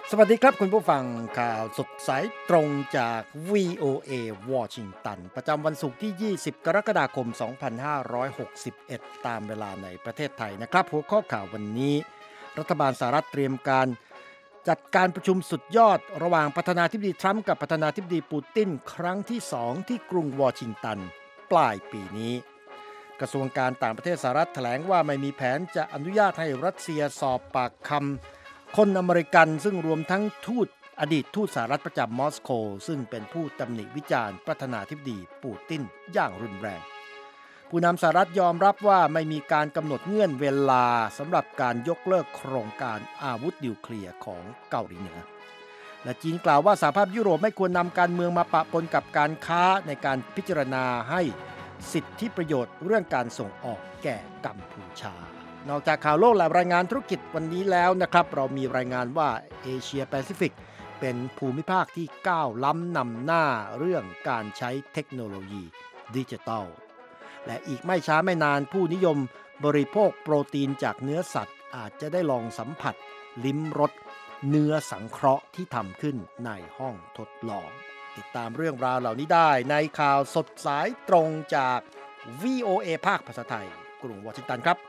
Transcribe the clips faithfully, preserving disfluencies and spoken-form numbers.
สวัสดีครับคุณผู้ฟังข่าวสดสายตรงจาก วี โอ เอ วอชิงตันประจำวันศุกร์ที่ ยี่สิบ กรกฎาคม สองพันห้าร้อยหกสิบเอ็ด ตามเวลาในประเทศไทยนะครับหัวข้อข่าววันนี้รัฐบาลสหรัฐเตรียมการจัดการประชุมสุดยอดระหว่างประธานาธิบดีทรัมป์กับประธานาธิบดีปูตินครั้งที่สองที่กรุงวอชิงตันปลายปีนี้กระทรวงการต่างประเทศสหรัฐแถลงว่าไม่มีแผนจะอนุญาตให้รัสเซียสอบปากคำคนอเมริกันซึ่งรวมทั้งทูตอดีตทูตสหรัฐประจำมอสโกซึ่งเป็นผู้ตำหนิวิจารณ์ประธานาธิบดีปูตินอย่างรุนแรงผู้นำสหรัฐยอมรับว่าไม่มีการกำหนดเงื่อนเวลาสำหรับการยกเลิกโครงการอาวุธนิวเคลียร์ของเกาหลีเหนือและจีนกล่าวว่าสหภาพยุโรปไม่ควรนำการเมืองมาปะปนกับการค้าในการพิจารณาให้สิทธิประโยชน์เรื่องการส่งออกแก่กัมพูชานอกจากข่าวโลกและรายงานธุรกิจวันนี้แล้วนะครับเรามีรายงานว่าเอเชียแปซิฟิกเป็นภูมิภาคที่ก้าวล้ำนำหน้าเรื่องการใช้เทคโนโลยีดิจิทัลและอีกไม่ช้าไม่นานผู้นิยมบริโภคโปรตีนจากเนื้อสัตว์อาจจะได้ลองสัมผัสลิ้มรสเนื้อสังเคราะห์ที่ทำขึ้นในห้องทดลองติดตามเรื่องราวเหล่านี้ได้ในข่าวสดสายตรงจาก วี โอ เอ ภาคภาษาไทยกรุงวอชิงตันครับ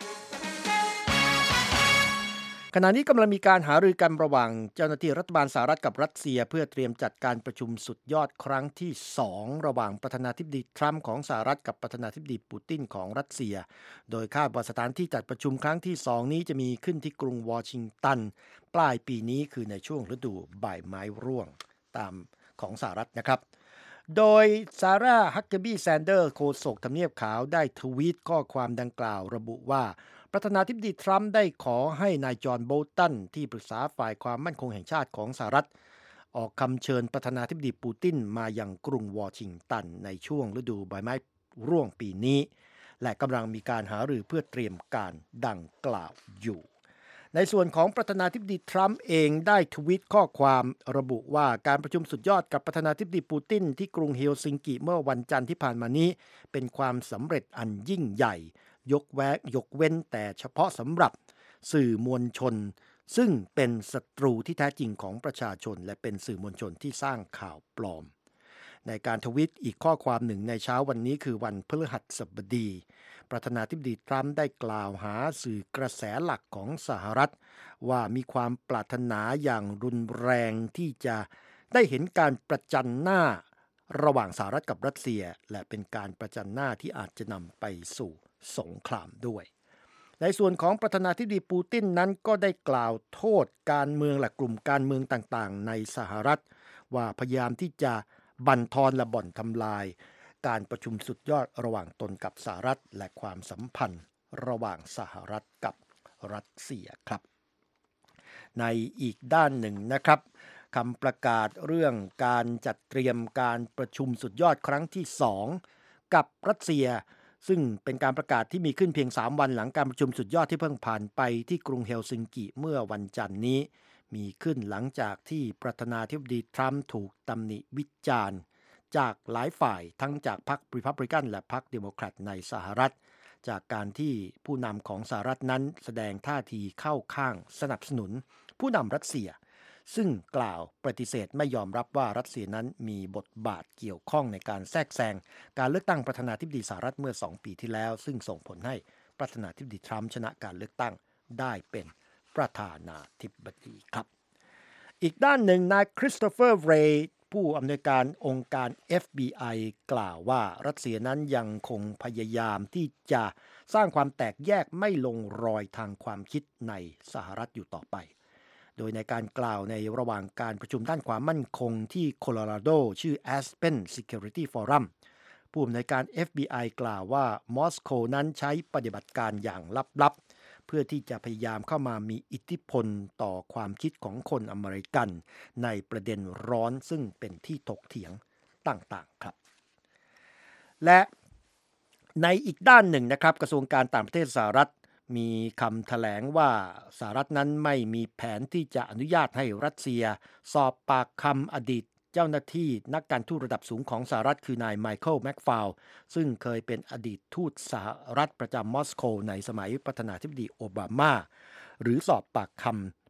ขณะนี้กำลังมีการหารือกันระหว่างเจ้าหน้าที่รัฐบาลสหรัฐกับรัสเซียเพื่อเตรียมจัดการประชุมสุดยอดครั้งที่สองระหว่างประธานาธิบดีทรัมป์ของสหรัฐกับประธานาธิบดีปูตินของรัสเซียโดยคาดว่าสถานที่จัดประชุมครั้งที่สองนี้จะมีขึ้นที่กรุงวอชิงตันปลายปีนี้คือในช่วงฤดูใบไม้ร่วงตามของสหรัฐนะครับโดยซาร่าฮักเกอร์บี้แซนเดอร์โฆษกทำเนียบขาวได้ทวีตข้อความดังกล่าวระบุว่าประธานาธิบดีทรัมป์ได้ขอให้นายจอห์นโบลตันที่ปรึกษาฝ่ายความมั่นคงแห่งชาติของสหรัฐออกคำเชิญประธานาธิบดีปูตินมายังกรุงวอชิงตันในช่วงฤดูใบไม้ร่วงปีนี้และกำลังมีการหารือเพื่อเตรียมการดังกล่าวอยู่ในส่วนของประธานาธิบดีทรัมป์เองได้ทวีตข้อความระบุว่าการประชุมสุดยอดกับประธานาธิบดีปูตินที่กรุงเฮลซิงกิเมื่อวันจันทร์ที่ผ่านมานี้เป็นความสำเร็จอันยิ่งใหญ่ยกแวกยกเว้นแต่เฉพาะสำหรับสื่อมวลชนซึ่งเป็นศัตรูที่แท้จริงของประชาชนและเป็นสื่อมวลชนที่สร้างข่าวปลอมในการทวิตอีกข้อความหนึ่งในเช้าวันนี้คือวันพฤหัสบดีประธานาธิบดีทรัมป์ได้กล่าวหาสื่อกระแสหลักของสหรัฐว่ามีความปรารถนาอย่างรุนแรงที่จะได้เห็นการประจันหน้าระหว่างสหรัฐกับรัสเซียและเป็นการประจันหน้าที่อาจจะนำไปสู่สงครามด้วยในส่วนของประธานาธิบดีปูตินนั้นก็ได้กล่าวโทษการเมืองและกลุ่มการเมืองต่างๆในสหรัฐว่าพยายามที่จะบั่นทอนและบ่อนทำลายการประชุมสุดยอดระหว่างตนกับสหรัฐและความสัมพันธ์ระหว่างสหรัฐกับรัสเซียครับในอีกด้านหนึ่งนะครับคำประกาศเรื่องการจัดเตรียมการประชุมสุดยอดครั้งที่สองกับรัสเซียซึ่งเป็นการประกาศที่มีขึ้นเพียงสามวันหลังการประชุมสุดยอดที่เพิ่งผ่านไปที่กรุงเฮลซิงกิเมื่อวันจันทร์นี้มีขึ้นหลังจากที่ประธานาธิบดีทรัมป์ถูกตำหนิวิจารณ์จากหลายฝ่ายทั้งจากพรรครีพับลิกันและพรรคเดโมแครตในสหรัฐจากการที่ผู้นำของสหรัฐนั้นแสดงท่าทีเข้าข้างสนับสนุนผู้นำรัสเซียซึ่งกล่าวปฏิเสธไม่ยอมรับว่ารัสเซียนั้นมีบทบาทเกี่ยวข้องในการแทรกแซงการเลือกตั้งประธานาธิบดีสหรัฐเมื่อสองปีที่แล้วซึ่งส่งผลให้ประธานาธิบดีทรัมป์ชนะการเลือกตั้งได้เป็นประธานาธิบดีครับอีกด้านหนึ่งนายคริสโตเฟอร์เรย์ผู้อำนวยการองค์การ เอฟ บี ไอ กล่าวว่ารัสเซียนั้นยังคงพยายามที่จะสร้างความแตกแยกไม่ลงรอยทางความคิดในสหรัฐอยู่ต่อไปโดยในการกล่าวในระหว่างการประชุมด้านความมั่นคงที่โคโลราโดชื่อ Aspen Security Forum ผู้อำนวยการ เอฟ บี ไอ กล่าวว่ามอสโกนั้นใช้ปฏิบัติการอย่างลับๆเพื่อที่จะพยายามเข้ามามีอิทธิพลต่อความคิดของคนอเมริกันในประเด็นร้อนซึ่งเป็นที่ถกเถียงต่างๆครับและในอีกด้านหนึ่งนะครับกระทรวงการต่างประเทศสหรัฐมีคำแถลงว่าสหรัฐนั้นไม่มีแผนที่จะอนุญาตให้รัสเซียสอบปากคำอดีตเจ้าหน้าที่นักการทูตระดับสูงของสหรัฐคือนายไมเคิลแม็กฟาวซึ่งเคยเป็นอดีตทูตสหรัฐประจำมอสโกในสมัยประธานาธิบดีโอบามาหรือสอบปากค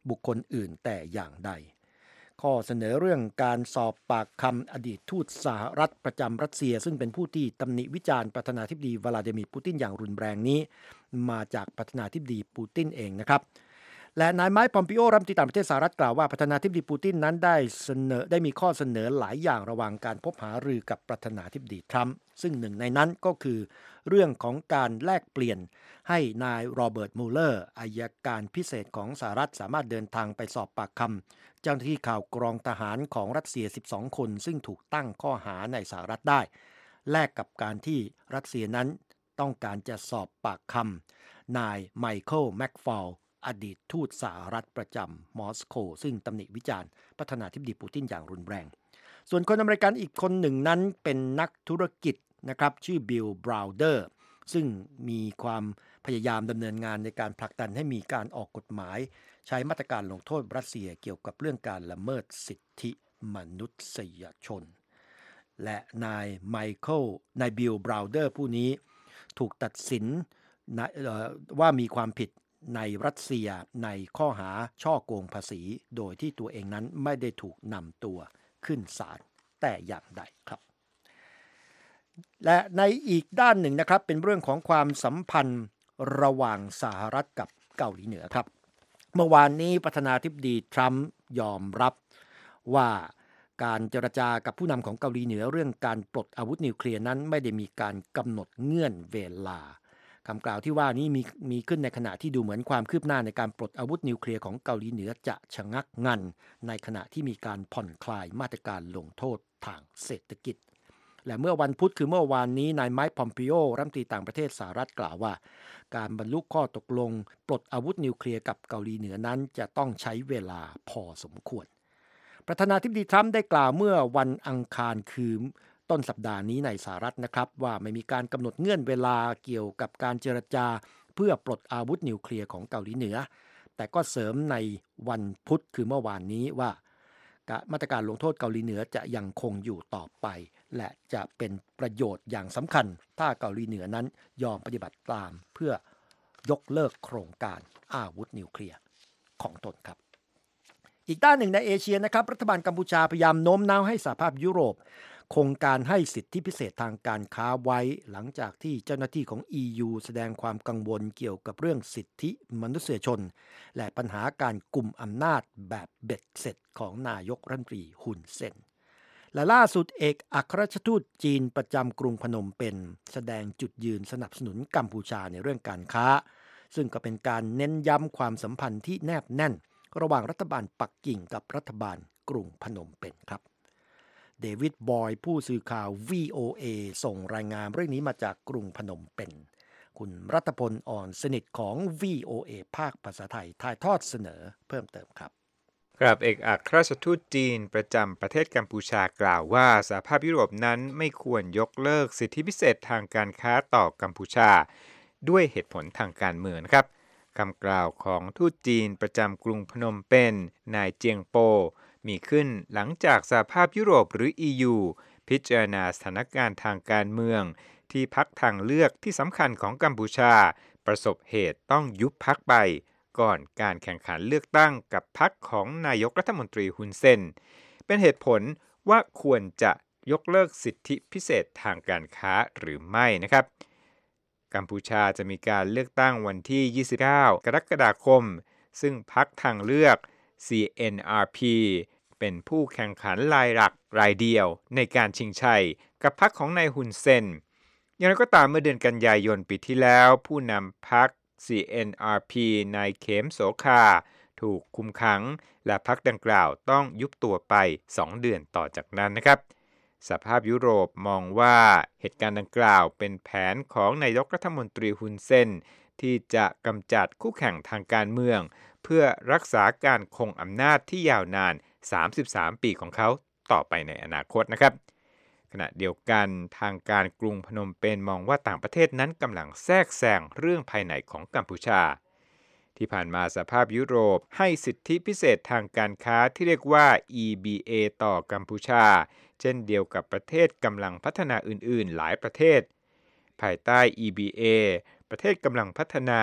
บุคคลอื่นแต่อย่างใดข้อเสนอเรื่องการสอบปากคำอดีตทูตสหรัฐประจำรัสเซียซึ่งเป็นผู้ที่ตำหนิวิจารณ์ประธานาธิบดีวลาดิมีร์ปูตินอย่างรุนแรงนี้มาจากประธานาธิบดีปูตินเองนะครับและนายไมค์พอมปิโอรัฐมนตรีต่างประเทศสหรัฐกล่าวว่าประธานาธิบดีปูตินนั้นได้เสนอได้มีข้อเสนอหลายอย่างระหว่างการพบหารือกับประธานาธิบดีทรัมป์ซึ่งหนึ่งในนั้นก็คือเรื่องของการแลกเปลี่ยนให้นายโรเบิร์ตมูเลอร์อัยการพิเศษของสหรัฐสามารถเดินทางไปสอบปากคำเจ้าหน้าที่ข่าวกรองทหารของรัสเซียสิบสองคนซึ่งถูกตั้งข้อหาในสหรัฐได้แลกกับการที่รัสเซียนั้นต้องการจะสอบปากคำนายไมเคิลแม็กฟอลอดีตทูตสหรัฐประจำมอสโกซึ่งตำหนิวิจารณ์ประธานาธิบดีปูตินอย่างรุนแรงส่วนคนอเมริกันอีกคนหนึ่งนั้นเป็นนักธุรกิจนะครับชื่อบิลบราวเดอร์ซึ่งมีความพยายามดำเนินงานในการผลักดันให้มีการออกกฎหมายใช้มาตรการลงโทษรัสเซียเกี่ยวกับเรื่องการละเมิดสิทธิมนุษยชนและนายไมเคิลนายบิลบราวเดอร์ผู้นี้ถูกตัดสินว่ามีความผิดในรัสเซียในข้อหาช่อโกงภาษีโดยที่ตัวเองนั้นไม่ได้ถูกนำตัวขึ้นศาลแต่อย่างใดครับและในอีกด้านหนึ่งนะครับเป็นเรื่องของความสัมพันธ์ระหว่างสหรัฐกับเกาหลีเหนือครับเมื่อวานนี้ประธานาธิบดีทรัมป์ยอมรับว่าการเจรจากับผู้นำของเกาหลีเหนือเรื่องการปลดอาวุธนิวเคลียร์นั้นไม่ได้มีการกำหนดเงื่อนเวลาคำกล่าวที่ว่านี้มีมีขึ้นในขณะที่ดูเหมือนความคืบหน้าในการปลดอาวุธนิวเคลียร์ของเกาหลีเหนือจะชะงักงันในขณะที่มีการผ่อนคลายมาตรการลงโทษทางเศรษฐกิจและเมื่อวันพุธคือเมื่อวานนี้นายไมค์พอมปิโอรัฐมนตรีต่างประเทศสหรัฐกล่าวว่าการบรรลุข้อตกลงปลดอาวุธนิวเคลียร์กับเกาหลีเหนือนั้นจะต้องใช้เวลาพอสมควรประธานาธิบดีทรัมป์ได้กล่าวเมื่อวันอังคารคือต้นสัปดาห์นี้ในสหรัฐนะครับว่าไม่มีการกำหนดเงื่อนเวลาเกี่ยวกับการเจรจาเพื่อปลดอาวุธนิวเคลียร์ของเกาหลีเหนือแต่ก็เสริมในวันพุธคือเมื่อวานนี้ว่ามาตรการลงโทษเกาหลีเหนือจะยังคงอยู่ต่อไปและจะเป็นประโยชน์อย่างสำคัญถ้าเกาหลีเหนือนั้นยอมปฏิบัติตามเพื่อยกเลิกโครงการอาวุธนิวเคลียร์ของตนครับอีกด้านหนึ่งในเอเชียนะครับรัฐบาลกัมพูชาพยายามโน้มน้าวให้สหภาพยุโรปคงการให้สิทธิพิเศษทางการค้าไว้หลังจากที่เจ้าหน้าที่ของ อี ยู แสดงความกังวลเกี่ยวกับเรื่องสิทธิมนุษยชนและปัญหาการกุมอำนาจแบบเบ็ดเสร็จของนายกรัฐมนตรีฮุนเซนและล่าสุดเอกอัครราชทูตจีนประจำกรุงพนมเปญแสดงจุดยืนสนับสนุนกัมพูชาในเรื่องการค้าซึ่งก็เป็นการเน้นย้ำความสัมพันธ์ที่แนบแน่นระหว่างรัฐบาลปักกิ่งกับรัฐบาลกรุงพนมเปญครับเดวิดบอยผู้สื่อข่าว วี โอ เอ ส่งรายงานเรื่องนี้มาจากกรุงพนมเปญคุณรัตพลอ่อนสนิทของ วี โอ เอ ภาคภาษาไทยถ่ายทอดเสนอเพิ่มเติมครับครับเอกอัครราชทูตจีนประจำประเทศกัมพูชากล่าวว่าสหภาพยุโรปนั้นไม่ควรยกเลิกสิทธิพิเศษทางการค้าต่อกัมพูชาด้วยเหตุผลทางการเมืองครับคำกล่าวของทูตจีนประจำกรุงพนมเปญนายเจียงโปมีขึ้นหลังจากสหภาพยุโรปหรือ อี ยู พิจารณาสถานการณ์ทางการเมืองที่พรรคทางเลือกที่สำคัญของกัมพูชาประสบเหตุต้องยุบพรรคไปก่อนการแข่งขันเลือกตั้งกับพรรคของนายกรัฐมนตรีฮุนเซนเป็นเหตุผลว่าควรจะยกเลิกสิทธิพิเศษทางการค้าหรือไม่นะครับกัมพูชาจะมีการเลือกตั้งวันที่ยี่สิบเก้ากรกฎาคมซึ่งพรรคทางเลือก ซี เอ็น อาร์ พี เป็นผู้แข่งขันรายหลักรายเดียวในการชิงชัยกับพรรคของนายฮุนเซนอย่างไรก็ตามเมื่อเดือนกันยายนปีที่แล้วผู้นำพรรค ซี เอ็น อาร์ พี นายเขมโสภาถูกคุมขังและพรรคดังกล่าวต้องยุบตัวไปสองเดือนต่อจากนั้นนะครับสหภาพยุโรปมองว่าเหตุการณ์ดังกล่าวเป็นแผนของนายกรัฐมนตรีฮุนเซนที่จะกำจัดคู่แข่งทางการเมืองเพื่อรักษาการคงอำนาจที่ยาวนานสามสิบสามปีของเขาต่อไปในอนาคตนะครับขณะเดียวกันทางการกรุงพนมเปญมองว่าต่างประเทศนั้นกำลังแทรกแซงเรื่องภายในของกัมพูชาที่ผ่านมาสหภาพยุโรปให้สิทธิพิเศษทางการค้าที่เรียกว่า อี บี เอ ต่อกัมพูชาเช่นเดียวกับประเทศกำลังพัฒนาอื่นๆหลายประเทศภายใต้ อี บี เอ ประเทศกำลังพัฒนา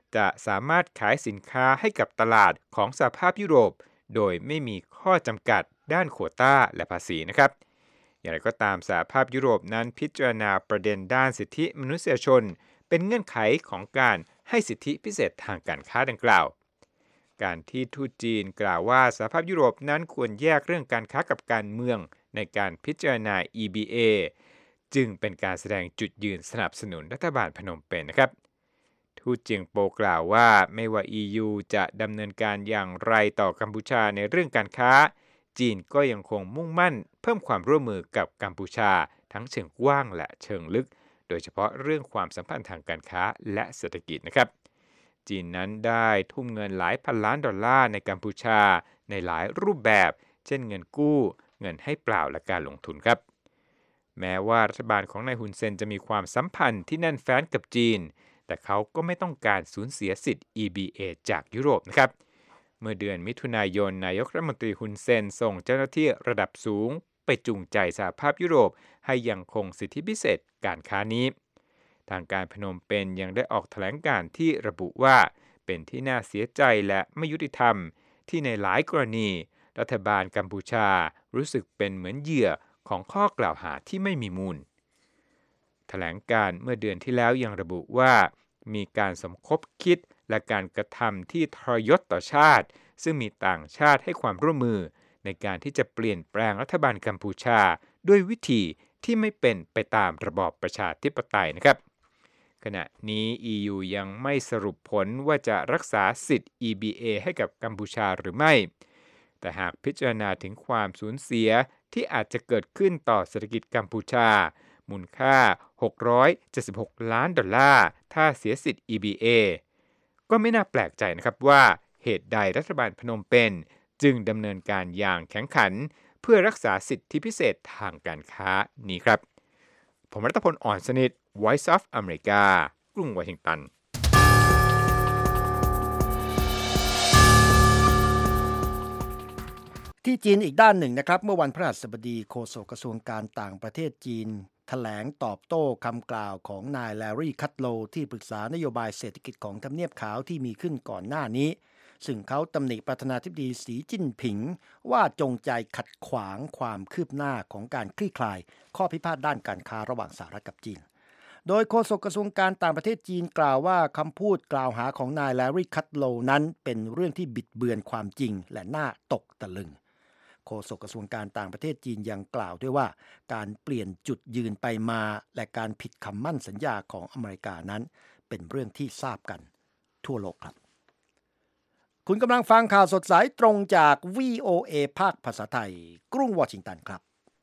จะสามารถขายสินค้าให้กับตลาดของสหภาพยุโรปโดยไม่มีข้อจำกัดด้านโควตาและภาษีนะครับอย่างไรก็ตามสหภาพยุโรปนั้นพิจารณาประเด็นด้านสิทธิมนุษยชนเป็นเงื่อนไขของการให้สิทธิพิเศษทางการค้าดังกล่าวการที่ทูตจีนกล่าวว่าสหภาพยุโรปนั้นควรแยกเรื่องการค้ากับการเมืองในการพิจารณา อี บี เอ จึงเป็นการแสดงจุดยืนสนับสนุนรัฐบาลพนมเปญนะครับทูตเจียงโปกล่าวว่าไม่ว่า อี ยู จะดำเนินการอย่างไรต่อกัมพูชาในเรื่องการค้าจีนก็ยังคงมุ่งมั่นเพิ่มความร่วมมือกับกัมพูชาทั้งเชิงกว้างและเชิงลึกโดยเฉพาะเรื่องความสัมพันธ์ทางการค้าและเศรษฐกิจนะครับจีนนั้นได้ทุ่มเงินหลายพันล้านดอลลาร์ในกัมพูชาในหลายรูปแบบเช่นเงินกู้เงินให้เปล่าและการลงทุนครับแม้ว่ารัฐบาลของนายฮุนเซนจะมีความสัมพันธ์ที่แน่นแฟ้นกับจีนแต่เขาก็ไม่ต้องการสูญเสียสิทธิ์ อี บี เอ จากยุโรปนะครับเมื่อเดือนมิถุนายนนายกรัฐมนตรีฮุนเซนส่งเจ้าหน้าที่ระดับสูงไปจูงใจสหภาพยุโรปให้ยังคงสิทธิพิเศษการค้านี้ทางการพนมเปญยังได้ออกแถลงการณ์ที่ระบุว่าเป็นที่น่าเสียใจและไม่ยุติธรรมที่ในหลายกรณีรัฐบาลกัมพูชารู้สึกเป็นเหมือนเหยื่อของข้อกล่าวหาที่ไม่มีมูลแถลงการณ์เมื่อเดือนที่แล้วยังระบุว่ามีการสมคบคิดและการกระทำที่ทรยศต่อชาติซึ่งมีต่างชาติให้ความร่วมมือในการที่จะเปลี่ยนแปลงรัฐบาลกัมพูชาด้วยวิธีที่ไม่เป็นไปตามระบอบประชาธิปไตยนะครับขณะนี้ อี ยู ยังไม่สรุปผลว่าจะรักษาสิทธิ์ อี บี เอ ให้กับกัมพูชาหรือไม่แต่หากพิจารณาถึงความสูญเสียที่อาจจะเกิดขึ้นต่อเศรษฐกิจกัมพูชามูลค่าหกร้อยเจ็ดสิบหกล้านดอลลาร์ถ้าเสียสิทธิ์ อี บี เอ ก็ไม่น่าแปลกใจนะครับว่าเหตุใดรัฐบาลพนมเปญจึงดำเนินการอย่างแข็งขันเพื่อรักษาสิทธิพิเศษทางการค้านี้ครับผมรัตพล อ่อนสนิท Voice of America กรุงวอชิงตันที่จีนอีกด้านหนึ่งนะครับเมื่อวันพฤหัสบดีโฆษกกระทรวงการต่างประเทศจีนแถลงตอบโต้คำกล่าวของนายแลรี่คัตโลที่ปรึกษานโยบายเศรษฐกิจของทำเนียบขาวที่มีขึ้นก่อนหน้านี้ซึ่งเขาตำหนิประธานาธิบดีสีจิ้นผิงว่าจงใจขัดขวางความคืบหน้าของการคลี่คลายข้อพิพาทด้านการค้าระหว่างสหรัฐกับจีนโดยโฆษกกระทรวงการต่างประเทศจีนกล่าวว่าคำพูดกล่าวหาของนายแลรี่คัตโลนั้นเป็นเรื่องที่บิดเบือนความจริงและน่าตกตะลึงโฆษกกระทรวงการต่างประเทศจีนยังกล่าวด้วยว่าการเปลี่ยนจุดยืนไปมาและการผิดคำมั่นสัญญาของอเมริกานั้นเป็นเรื่องที่ทราบกันทั่วโลกครับคุณกำลังฟังข่าวสดสายตรงจาก วี โอ เอ ภาคภาษาไทยกรุงวอชิงตันครับ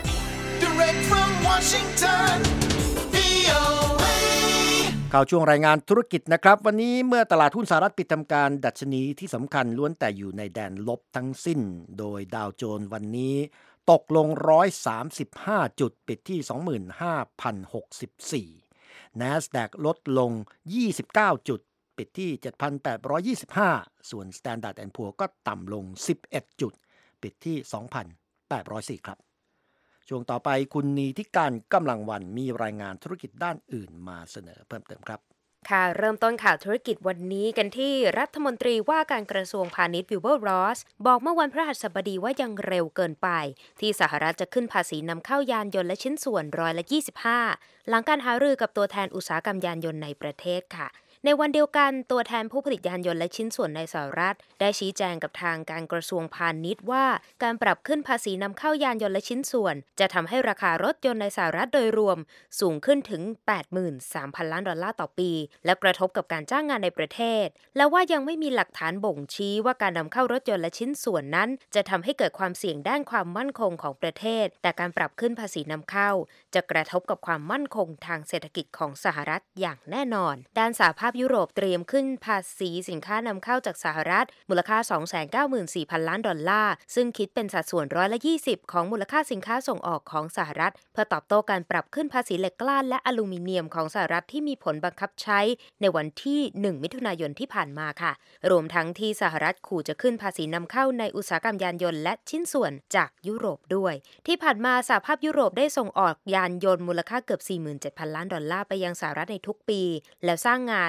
Direct from Washington วี โอ เอ ข่าวช่วงรายงานธุรกิจนะครับวันนี้เมื่อตลาดหุ้นสหรัฐปิดทำการดัชนีที่สำคัญล้วนแต่อยู่ในแดนลบทั้งสิ้นโดยดาวโจนส์วันนี้ตกลงหนึ่งร้อยสามสิบห้าจุดปิดที่ สองหมื่นห้าพันหกสิบสี่ NASDAQ ลดลงยี่สิบเก้าจุดปิดที่ เจ็ดพันแปดร้อยยี่สิบห้า ส่วน Standard แอนด์ Poor's ก็ต่ำลงสิบเอ็ดจุดปิดที่ สองพันแปดร้อยสี่ ครับช่วงต่อไปคุณนีทิการกำลังวันมีรายงานธุรกิจด้านอื่นมาเสนอเพิ่มเติมครับค่ะเริ่มต้นข่าวธุรกิจวันนี้กันที่รัฐมนตรีว่าการกระทรวงพาณิชย์วิลเบอร์รอสบอกเมื่อวันพฤหัสบดีว่ายังเร็วเกินไปที่สหรัฐจะขึ้นภาษีนำเข้ายานยนต์และชิ้นส่วนร้อยละยี่สิบห้าหลังการหารือกับตัวแทนอุตสาหกรรมยานยนต์ในประเทศค่ะในวันเดียวกันตัวแทนผู้ผลิตยานยนต์และชิ้นส่วนในสหรัฐได้ชี้แจงกับทางการกระทรวงพาณิชย์ว่าการปรับขึ้นภาษีนำเข้ายานยนต์และชิ้นส่วนจะทำให้ราคารถยนต์ในสหรัฐโดยรวมสูงขึ้นถึง แปดหมื่นสามพัน ล้านดอลลาร์ต่อปีและกระทบกับการจ้างงานในประเทศและว่ายังไม่มีหลักฐานบ่งชี้ว่าการนำเข้ารถยนต์และชิ้นส่วนนั้นจะทำให้เกิดความเสี่ยงด้านความมั่นคงของประเทศแต่การปรับขึ้นภาษีนำเข้าจะกระทบกับความมั่นคงทางเศรษฐกิจของสหรัฐอย่างแน่นอนด้านสหภาพยุโรปเตรียมขึ้นภาษีสินค้านำเข้าจากสหรัฐมูลค่า สองแสนเก้าหมื่นสี่พัน ล้านดอลลาร์ซึ่งคิดเป็นสัดส่วนร้อยละยี่สิบของมูลค่าสินค้าส่งออกของสหรัฐเพื่อตอบโต้การปรับขึ้นภาษีเหล็กกล้าและอลูมิเนียมของสหรัฐที่มีผลบังคับใช้ในวันที่หนึ่งมิถุนายนที่ผ่านมาค่ะรวมทั้งที่สหรัฐขู่จะขึ้นภาษีนำเข้าในอุตสาหกรรมยานยนต์และชิ้นส่วนจากยุโรปด้วยที่ผ่านมาสหภาพยุโรปได้ส่งออกยานยนต์มูลค่าเกือบ สี่หมื่นเจ็ดพัน ล้านดอลลาร์ไปยังสหรัฐในทุกปีแล้วสร้างงาน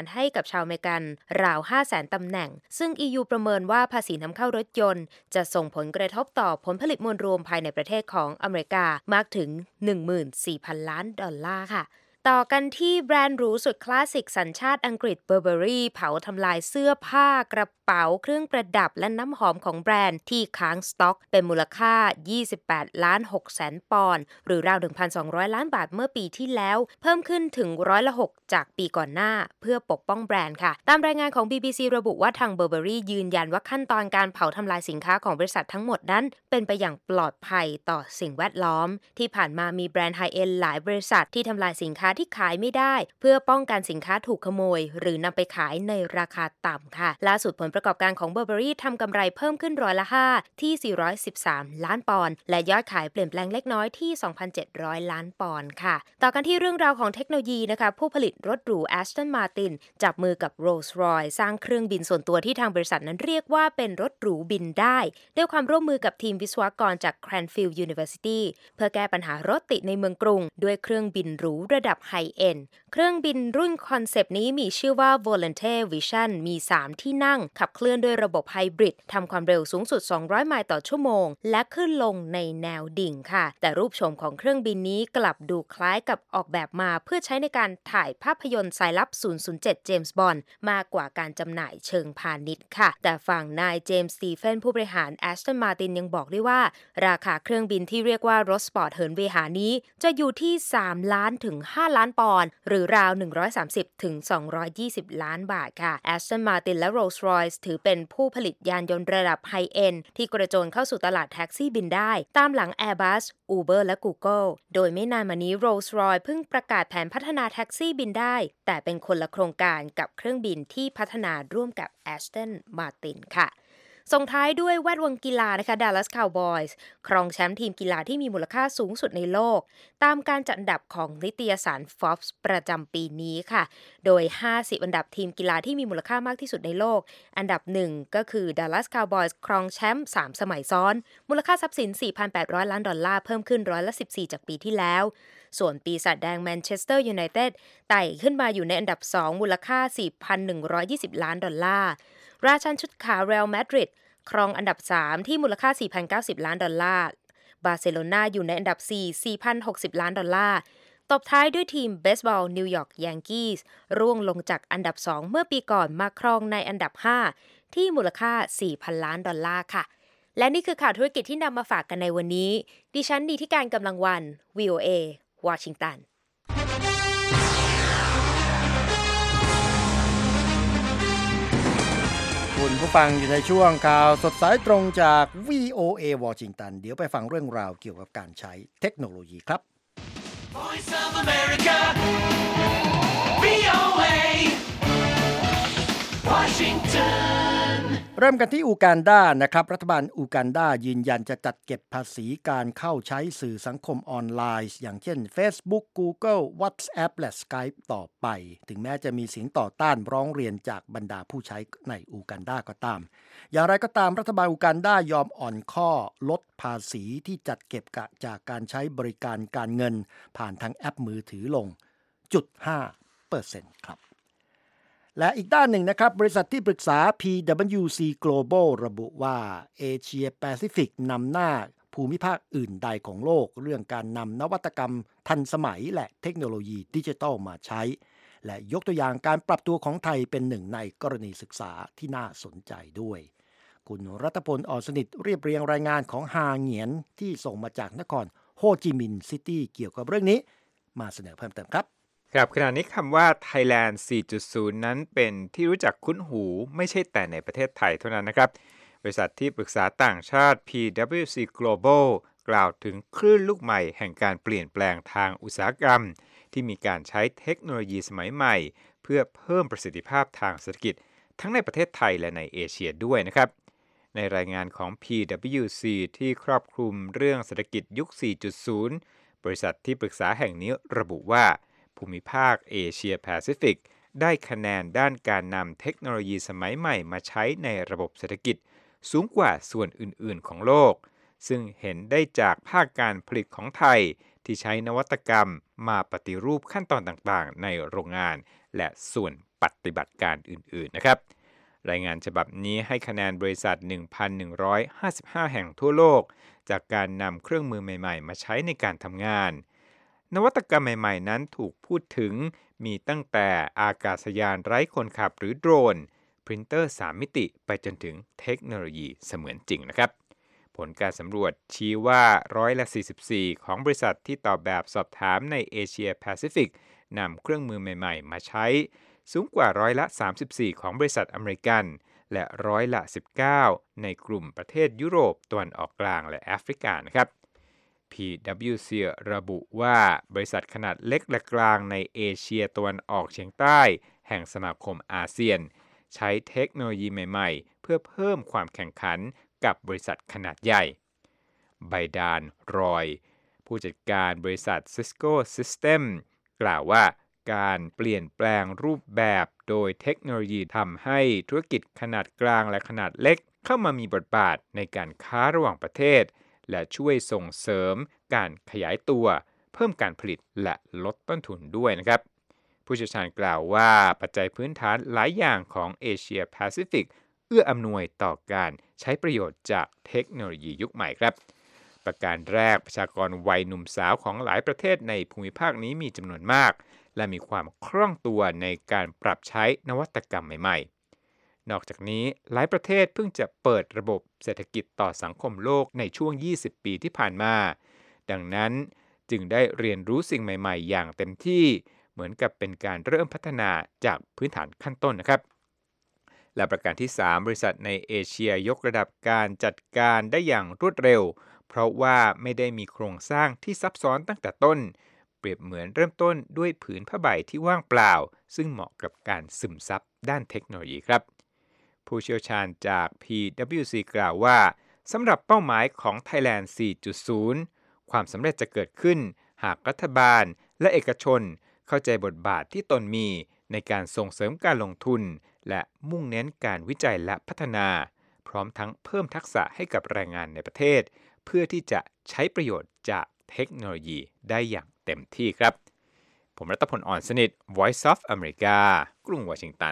ให้กับชาวอเมริกันราว ห้าแสน ตำแหน่งซึ่ง อี ยู ประเมินว่าภาษีนำเข้ารถยนต์จะส่งผลกระทบต่อผลผลิตมวลรวมภายในประเทศของอเมริกามากถึง หนึ่งหมื่นสี่พัน ล้านดอลลาร์ค่ะต่อกันที่แบรนด์หรูสุดคลาสสิกสัญชาติอังกฤษ Burberry เผาทำลายเสื้อผ้ากระเป๋าเครื่องประดับและน้ำหอมของแบรนด์ที่ค้างสต็อกเป็นมูลค่า ยี่สิบแปดล้านหกแสน ปอนด์หรือราว หนึ่งพันสองร้อย ล้านบาทเมื่อปีที่แล้วเพิ่มขึ้นถึงร้อยละหกจากปีก่อนหน้าเพื่อปกป้องแบรนด์ค่ะตามรายงานของ บี บี ซี ระบุว่าทาง Burberry ยืนยันว่าขั้นตอนการเผาทำลายสินค้าของบริษัททั้งหมดนั้นเป็นไปอย่างปลอดภัยต่อสิ่งแวดล้อมที่ผ่านมามีแบรนด์ไฮเอ็นด์หลายบริษัทที่ทำลายสินค้าที่ขายไม่ได้เพื่อป้องกันสินค้าถูกขโมยหรือนำไปขายในราคาต่ำค่ะล่าสุดผลประกอบการของ Burberry ทำกำไรเพิ่มขึ้นร้อยละห้าที่สี่ร้อยสิบสามล้านปอนด์และยอดขายเปลี่ยนแปลงเล็กน้อยที่ สองพันเจ็ดร้อย ล้านปอนด์ค่ะต่อกันที่เรื่องราวของเทคโนโลยีนะคะผู้ผลิตรถหรู Aston Martin จับมือกับ Rolls-Royce สร้างเครื่องบินส่วนตัวที่ทางบริษัทนั้นเรียกว่าเป็นรถหรูบินได้ด้วยความร่วมมือกับทีมวิศวกรจาก Cranfield University เพื่อแก้ปัญหารถติดในเมืองกรุงด้วยเครื่องบินหรูระดับไฮเอ็นด์เครื่องบินรุ่นคอนเซปต์นี้มีชื่อว่า Volante Vision มีสามที่นั่งขับเคลื่อนด้วยระบบไฮบริดทำความเร็วสูงสุดสองร้อยไมล์ต่อชั่วโมงและขึ้นลงในแนวดิ่งค่ะแต่รูปโฉมของเครื่องบินนี้กลับดูคล้ายกับออกแบบมาเพื่อใช้ในการถ่ายภาพยนตร์สายลับ ศูนย์ ศูนย์ เจ็ด เจมส์บอนด์มากกว่าการจำหน่ายเชิงพาณิชย์ค่ะแต่ฝั่งนายเจมส์สตีเฟนผู้บริหาร Aston Martin ยังบอกด้วยว่าราคาเครื่องบินที่เรียกว่ารถสปอร์ตเหินเวหานี้จะอยู่ที่สามล้านถึงห้าล้านปอนด์หรือราวหนึ่งร้อยสามสิบถึงสองร้อยยี่สิบล้านบาทค่ะ Aston Martin และ Rolls-Royce ถือเป็นผู้ผลิตยานยนต์ระดับไฮเอ็นด์ที่กระโจนเข้าสู่ตลาดแท็กซี่บินได้ตามหลัง Airbus Uber และ Google โดยไม่นานมานี้ Rolls-Royce เพิ่งประกาศแผนพัฒนาแท็กซี่บินได้แต่เป็นคนละโครงการกับเครื่องบินที่พัฒนาร่วมกับ Aston Martin ค่ะส่งท้ายด้วยแวดวงกีฬานะคะ Dallas Cowboys ครองแชมป์ทีมกีฬาที่มีมูลค่าสูงสุดในโลกตามการจัดอันดับของนิตยสาร Forbes ประจำปีนี้ค่ะโดยห้าสิบอันดับทีมกีฬาที่มีมูลค่ามากที่สุดในโลกอันดับหนึ่งก็คือ Dallas Cowboys ครองแชมป์สามสมัยซ้อนมูลค่าทรัพย์สิน สี่พันแปดร้อย ล้านดอลลาร์เพิ่มขึ้นร้อยละสิบสี่จากปีที่แล้วส่วนปีศาจแดงแมนเชสเตอร์ยูไนเต็ดไต่ขึ้นมาอยู่ในอันดับสองมูลค่า สี่พันหนึ่งร้อยยี่สิบ ล้านดอลลาร์ราชันชุดขาวเรอัลมาดริดครองอันดับสามที่มูลค่า สี่พันเก้าสิบ ล้านดอลลาร์บาร์เซโลนาอยู่ในอันดับสี่ สี่พันหกสิบ ล้านดอลลาร์ตบท้ายด้วยทีมเบสบอลนิวยอร์กยังกี้สร่วงลงจากอันดับสองเมื่อปีก่อนมาครองในอันดับห้าที่มูลค่า สี่พัน ล้านดอลลาร์ค่ะและนี่คือข่าวธุรกิจที่นำมาฝากกันในวันนี้ดิฉันดีที่การกำลังวัน วี โอ เอ วอชิงตันคุณผู้ฟังอยู่ในช่วงข่าวสดสายตรงจาก วี โอ เอ วอชิงตันเดี๋ยวไปฟังเรื่องราวเกี่ยวกับการใช้เทคโนโลยีครับ Voice of America วี โอ เอ Washington เริ่มกันที่อูกันดานะครับรัฐบาลอูกันดายืนยันจะจัดเก็บภาษีการเข้าใช้สื่อสังคมออนไลน์อย่างเช่น Facebook Google WhatsApp และ Skype ต่อไปถึงแม้จะมีเสียงต่อต้านร้องเรียนจากบรรดาผู้ใช้ในอูกันดาก็ตามอย่างไรก็ตามรัฐบาลอูกันดายอมอ่อนข้อลดภาษีที่จัดเก็บจากการใช้บริการการเงินผ่านทางแอปมือถือลง ศูนย์จุดห้าเปอร์เซ็นต์ ครับและอีกด้านหนึ่งนะครับบริษัทที่ปรึกษา พี ดับเบิลยู ซี Global ระบุว่าเอเชียแปซิฟิกนำหน้าภูมิภาคอื่นใดของโลกเรื่องการนำนวัตกรรมทันสมัยและเทคโนโลยีดิจิทัลมาใช้และยกตัวอย่างการปรับตัวของไทยเป็นหนึ่งในกรณีศึกษาที่น่าสนใจด้วยคุณรัตพล อ่อนสนิทเรียบเรียงรายงานของฮาเหงียนที่ส่งมาจากนครโฮจิมินห์ซิตี้เกี่ยวกับเรื่องนี้มาเสนอเพิ่มเติมครับครับขณะนี้คำว่า Thailand สี่จุดศูนย์ นั้นเป็นที่รู้จักคุ้นหูไม่ใช่แต่ในประเทศไทยเท่านั้นนะครับบริษัทที่ปรึกษาต่างชาติ พี ดับเบิลยู ซี Global กล่าวถึงคลื่นลูกใหม่แห่งการเปลี่ยนแปลงทางอุตสาหกรรมที่มีการใช้เทคโนโลยีสมัยใหม่เพื่อเพิ่มประสิทธิภาพทางเศรษฐกิจทั้งในประเทศไทยและในเอเชียด้วยนะครับในรายงานของ พี ดับเบิลยู ซี ที่ครอบคลุมเรื่องเศรษฐกิจยุค สี่จุดศูนย์ บริษัทที่ปรึกษาแห่งนี้ระบุว่าภูมิภาคเอเชียแปซิฟิกได้คะแนนด้านการนำเทคโนโลยีสมัยใหม่มาใช้ในระบบเศรษฐกิจสูงกว่าส่วนอื่นๆของโลกซึ่งเห็นได้จากภาคการผลิตของไทยที่ใช้นวัตกรรมมาปฏิรูปขั้นตอนต่างๆในโรงงานและส่วนปฏิบัติการอื่นๆนะครับรายงานฉบับนี้ให้คะแนนบริษัท หนึ่งพันหนึ่งร้อยห้าสิบห้า แห่งทั่วโลกจากการนำเครื่องมือใหม่ๆมาใช้ในการทำงานนวัตกรรมใหม่ๆนั้นถูกพูดถึงมีตั้งแต่อากาศยานไร้คนขับหรือโดรนพรินเตอร์สามมิติไปจนถึงเทคโนโลยีเสมือนจริงนะครับผลการสำรวจชี้ว่าร้อยละสี่สิบสี่ของบริษัทที่ตอบแบบสอบถามในเอเชียแปซิฟิกนำเครื่องมือใหม่ๆมาใช้สูงกว่าร้อยละสามสิบสี่ของบริษัทอเมริกันและร้อยละสิบเก้าในกลุ่มประเทศยุโรปตะวันออกกลางและแอฟริกานะครับ พี ดับเบิลยู ซี ระบุว่าบริษัทขนาดเล็กและกลางในเอเชียตะวันออกเฉียงใต้แห่งสมาคมอาเซียนใช้เทคโนโลยีใหม่ๆเพื่อเพิ่มความแข่งขันกับบริษัทขนาดใหญ่ไบดานรอยผู้จัดการบริษัท Cisco System กล่าวว่าการเปลี่ยนแปลงรูปแบบโดยเทคโนโลยีทำให้ธุรกิจขนาดกลางและขนาดเล็กเข้ามามีบทบาทในการค้าระหว่างประเทศและช่วยส่งเสริมการขยายตัวเพิ่มการผลิตและลดต้นทุนด้วยนะครับผู้เชี่ยวชาญกล่าวว่าปัจจัยพื้นฐานหลายอย่างของเอเชียแปซิฟิกเอื้ออำนวยต่อการใช้ประโยชน์จากเทคโนโลยียุคใหม่ครับประการแรกประชากรวัยหนุ่มสาวของหลายประเทศในภูมิภาคนี้มีจำนวนมากและมีความคล่องตัวในการปรับใช้นวัตกรรมใหม่ๆนอกจากนี้หลายประเทศเพิ่งจะเปิดระบบเศรษฐกิจต่อสังคมโลกในช่วงยี่สิบปีที่ผ่านมาดังนั้นจึงได้เรียนรู้สิ่งใหม่ๆอย่างเต็มที่เหมือนกับเป็นการเริ่มพัฒนาจากพื้นฐานขั้นต้นนะครับและประการที่สามบริษัทในเอเชียยกระดับการจัดการได้อย่างรวดเร็วเพราะว่าไม่ได้มีโครงสร้างที่ซับซ้อนตั้งแต่ต้นเปรียบเหมือนเริ่มต้นด้วยผืนผ้าใบที่ว่างเปล่าซึ่งเหมาะกับการซึมซับด้านเทคโนโลยีครับผู้เชี่ยวชาญจาก พี ดับเบิลยู ซี กล่าวว่าสำหรับเป้าหมายของ Thailand สี่จุดศูนย์ ความสำเร็จจะเกิดขึ้นหากรัฐบาลและเอกชนเข้าใจบทบาทที่ตนมีในการส่งเสริมการลงทุนและมุ่งเน้นการวิจัยและพัฒนาพร้อมทั้งเพิ่มทักษะให้กับแรงงานในประเทศเพื่อที่จะใช้ประโยชน์จากเทคโนโลยีได้อย่างเต็มที่ครับผมรัตพล อ่อนสนิท Voice of America กรุงวอชิงตัน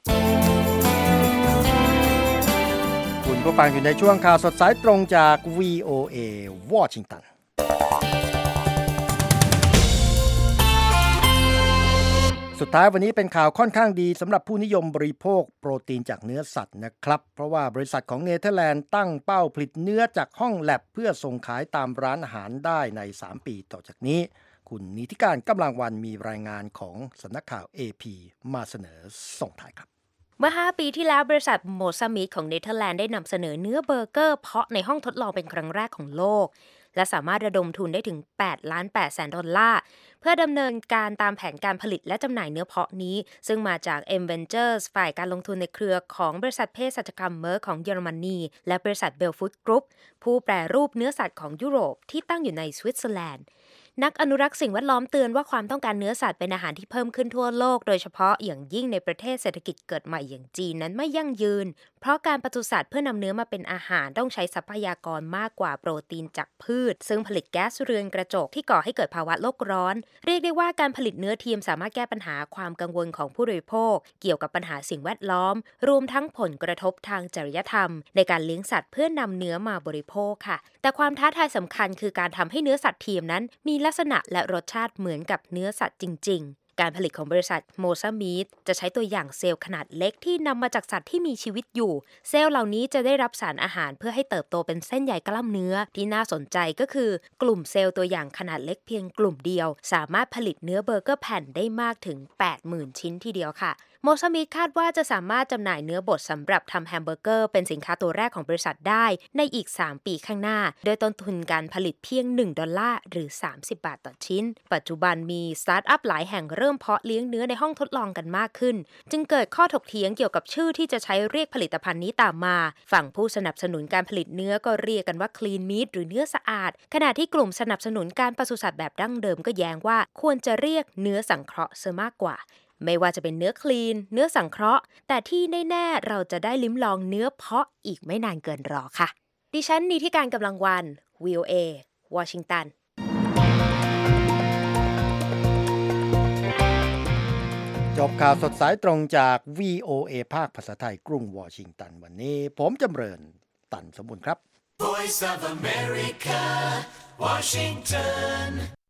คุณผู้ฟังอยู่ในช่วงข่าวสดสายตรงจาก วี โอ เอ วอชิงตันสุดท้ายวันนี้เป็นข่าวค่อนข้างดีสำหรับผู้นิยมบริโภคโปรตีนจากเนื้อสัตว์นะครับเพราะว่าบริษัทของเนเธอร์แลนด์ตั้งเป้าผลิตเนื้อจากห้องแลบเพื่อส่งขายตามร้านอาหารได้ในสามปีต่อจากนี้คุณนิติการกำลังวันมีรายงานของสำนักข่าว เอ พี มาเสนอส่งท้ายครับเมื่อห้าปีที่แล้วบริษัทโมซามิของเนเธอร์แลนด์ได้นำเสนอเนื้อเบอร์เกอร์เพาะในห้องทดลองเป็นครั้งแรกของโลกและสามารถระดมทุนได้ถึงแปดล้านแปดแสนดอลลาร์เพื่อดำเนินการตามแผนการผลิตและจำหน่ายเนื้อเพาะนี้ซึ่งมาจาก M Ventures ฝ่ายการลงทุนในเครือของบริษัทเภสัชกรรมเมอร์ของเยอรมนีและบริษัทเบลฟูดกรุ๊ปผู้แปรรูปเนื้อสัตว์ของยุโรปที่ตั้งอยู่ในสวิตเซอร์แลนด์นักอนุรักษ์สิ่งแวดล้อมเตือนว่าความต้องการเนื้อสัตว์เป็นอาหารที่เพิ่มขึ้นทั่วโลกโดยเฉพาะอย่างยิ่งในประเทศเศรษฐกิจเกิดใหม่อย่างจีนนั้นไม่ยั่งยืนเพราะการปศุสัตว์เพื่อนำเนื้อมาเป็นอาหารต้องใช้ทรัพยากรมากกว่าโปรตีนจากพืชซึ่งผลิตแก๊สเรือนกระจกที่ก่อให้เกิดภาวะโลกร้อนเรียกได้ว่าการผลิตเนื้อเทียมสามารถแก้ปัญหาความกังวลของผู้บริโภคเกี่ยวกับปัญหาสิ่งแวดล้อมรวมทั้งผลกระทบทางจริยธรรมในการเลี้ยงสัตว์เพื่อนำเนื้อมาบริโภคค่ะแต่ความท้าทายสำคัญคือการทำให้เนื้อสัตว์เทียมนั้นมีลักษณะและรสชาติเหมือนกับเนื้อสัตว์จริงๆการผลิตของบริษัทโมซามีดจะใช้ตัวอย่างเซลล์ขนาดเล็กที่นำมาจากสัตว์ที่มีชีวิตอยู่เซลล์เหล่านี้จะได้รับสารอาหารเพื่อให้เติบโตเป็นเส้นใยกล้ามเนื้อที่น่าสนใจก็คือกลุ่มเซลล์ตัวอย่างขนาดเล็กเพียงกลุ่มเดียวสามารถผลิตเนื้อเบอร์เกอร์แผ่นได้มากถึง แปดหมื่น ชิ้นทีเดียวค่ะโมซามิดคาดว่าจะสามารถจำหน่ายเนื้อบดสำหรับทำแฮมเบอร์เกอร์เป็นสินค้าตัวแรกของบริษัทได้ในอีกสามปีข้างหน้าโดยต้นทุนการผลิตเพียงหนึ่งดอลลาร์หรือสามสิบบาทต่อชิ้นปัจจุบันมีสตาร์ทอัพหลายแห่งเริ่มเพาะเลี้ยงเนื้อในห้องทดลองกันมากขึ้นจึงเกิดข้อถกเถียงเกี่ยวกับชื่อที่จะใช้เรียกผลิตภัณฑ์นี้ตามมาฝั่งผู้สนับสนุนการผลิตเนื้อก็เรียกกันว่า clean meat หรือเนื้อสะอาดขณะที่กลุ่มสนับสนุนการปศุสัตว์แบบดั้งเดิมก็แย้งว่าควรจะเรียกเนื้อสังเคราะห์ซะมากกว่าไม่ว่าจะเป็นเนื้อคลีนเนื้อสังเคราะห์แต่ที่แน่ๆเราจะได้ลิ้มลองเนื้อเพาะอีกไม่นานเกินรอค่ะดิฉันนิติการกำลังวัน วี โอ เอ วอชิงตันจบข่าวสดสายตรงจาก วี โอ เอ ภาคภาษาไทยกรุงวอชิงตันวันนี้ผมจำเริญตันสมบูรณ์ครับ Voice of America, Washington.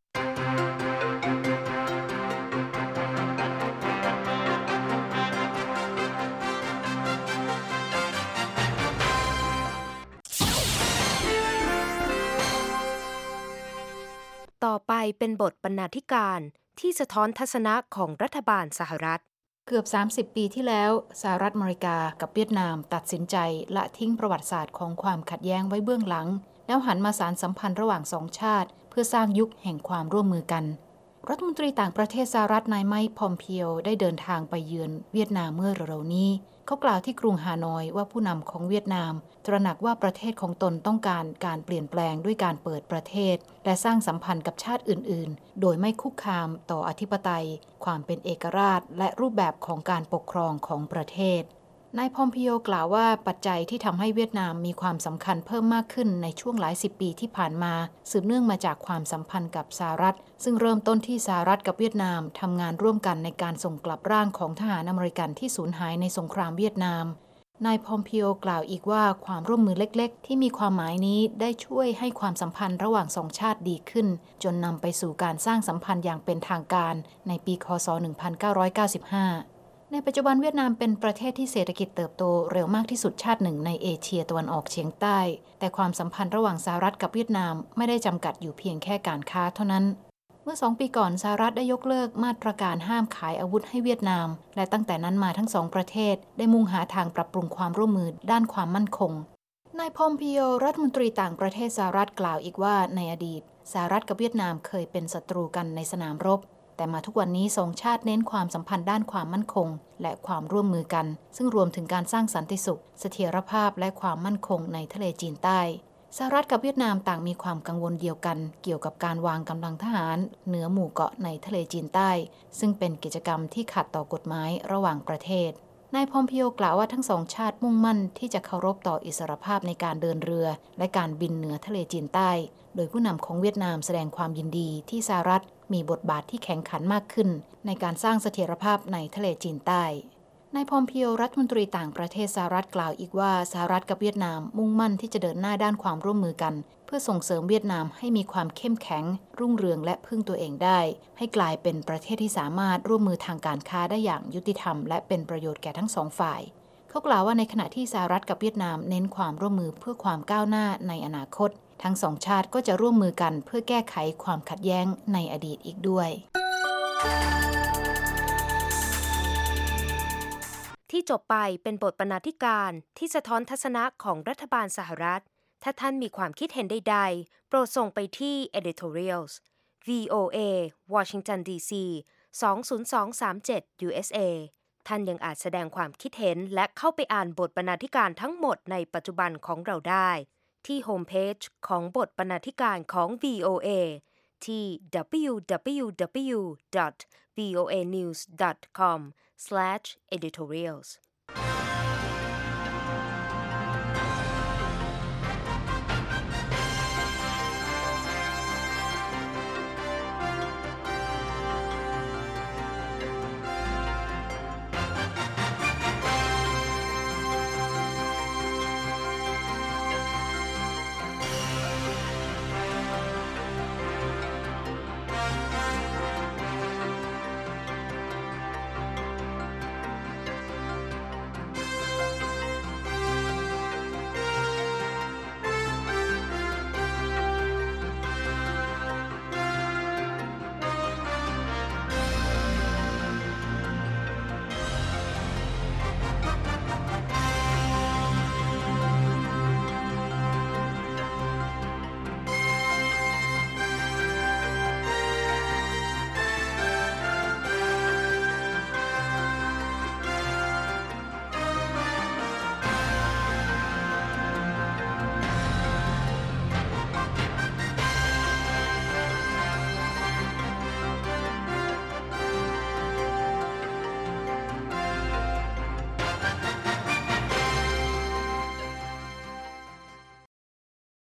ต่อไปเป็นบทบรรณาธิการที่สะท้อนทัศนะของรัฐบาลสหรัฐเกือบสามสิบปีที่แล้วสหรัฐอเมริกากับเวียดนามตัดสินใจละทิ้งประวัติศาสตร์ของความขัดแย้งไว้เบื้องหลังแล้วหันมาสานสัมพันธ์ระหว่างสองชาติเพื่อสร้างยุคแห่งความร่วมมือกันรัฐมนตรีต่างประเทศสหรัฐนายไมค์ พอมเพีโอได้เดินทางไปเยือนเวียดนามเมื่อเร็วๆนี้เขากล่าวที่กรุงฮานอยว่าผู้นำของเวียดนามตระหนักว่าประเทศของตนต้องการการเปลี่ยนแปลงด้วยการเปิดประเทศและสร้างสัมพันธ์กับชาติอื่นๆโดยไม่คุกคามต่ออธิปไตยความเป็นเอกราชและรูปแบบของการปกครองของประเทศนายพอมพิโอกล่าวว่าปัจจัยที่ทำให้เวียดนามมีความสำคัญเพิ่มมากขึ้นในช่วงหลายสิบปีที่ผ่านมาสืบเนื่องมาจากความสัมพันธ์กับสหรัฐซึ่งเริ่มต้นที่สหรัฐกับเวียดนามทำงานร่วมกันในการส่งกลับร่างของทหารอเมริกันที่สูญหายในสงครามเวียดนามนายพอมพิโอกล่าวอีกว่าความร่วมมือเล็กๆที่มีความหมายนี้ได้ช่วยให้ความสัมพันธ์ระหว่างสองชาติดีขึ้นจนนำไปสู่การสร้างสัมพันธ์อย่างเป็นทางการในปีค.ศ. หนึ่งพันเก้าร้อยเก้าสิบห้าในปัจจุบันเวียดนามเป็นประเทศที่เศรษฐกิจเติบโตเร็วมากที่สุดชาติหนึ่งในเอเชียตะวันออกเฉียงใต้แต่ความสัมพันธ์ระหว่างสหรัฐกับเวียดนามไม่ได้จำกัดอยู่เพียงแค่การค้าเท่านั้นเมื่อสองปีก่อนสหรัฐได้ยกเลิกมาตรการห้ามขายอาวุธให้เวียดนามและตั้งแต่นั้นมาทั้งสองประเทศได้มุ่งหาทางปรับปรุงความร่วมมือด้านความมั่นคงนายพอมพิโอรัฐมนตรีต่างประเทศสหรัฐกล่าวอีกว่าในอดีตสหรัฐกับเวียดนามเคยเป็นศัตรูกันในสนามรบแต่มาทุกวันนี้สองชาติเน้นความสัมพันธ์ด้านความมั่นคงและความร่วมมือกันซึ่งรวมถึงการสร้างสันติสุขเสถียรภาพและความมั่นคงในทะเลจีนใต้สหรัฐกับเวียดนามต่างมีความกังวลเดียวกันเกี่ยวกับการวางกำลังทหารเหนือหมู่เกาะในทะเลจีนใต้ซึ่งเป็นกิจกรรมที่ขัดต่อกฎหมายระหว่างประเทศนายพอมพิโอกล่าวว่าทั้งสองชาติมุ่งมั่นที่จะเคารพต่ออิสรภาพในการเดินเรือและการบินเหนือทะเลจีนใต้โดยผู้นำของเวียดนามแสดงความยินดีที่สหรัฐมีบทบาทที่แข็งขันมากขึ้นในการสร้างเสถียรภาพในทะเลจีนใต้นายพอมพิโอรัฐมนตรีต่างประเทศสหรัฐกล่าวอีกว่าสหรัฐกับเวียดนามมุ่งมั่นที่จะเดินหน้าด้านความร่วมมือกันเพื่อส่งเสริมเวียดนามให้มีความเข้มแข็งรุ่งเรืองและพึ่งตัวเองได้ให้กลายเป็นประเทศที่สามารถร่วมมือทางการค้าได้อย่างยุติธรรมและเป็นประโยชน์แก่ทั้งสองฝ่ายเขากล่าวว่าในขณะที่สหรัฐกับเวียดนามเน้นความร่วมมือเพื่อความก้าวหน้าในอนาคตทั้งสองชาติก็จะร่วมมือกันเพื่อแก้ไขความขัดแย้งในอดีตอีกด้วยที่จบไปเป็นบทบรรณาธิการที่สะท้อนทัศนะของรัฐบาลสหรัฐถ้าท่านมีความคิดเห็นใดๆโปรดส่งไปที่ editorials วี โอ เอ Washington ดี ซี สอง ศูนย์ สอง สาม เจ็ด ยู เอส เอ ท่านยังอาจแสดงความคิดเห็นและเข้าไปอ่านบทบรรณาธิการทั้งหมดในปัจจุบันของเราได้ที่โฮมเพจของบทบรรณาธิการของ วี โอ เอ ที่ ดับเบิลยู ดับเบิลยู ดับเบิลยู ดอท วี โอ เอ นิวส์ ดอท คอม สแลช editorials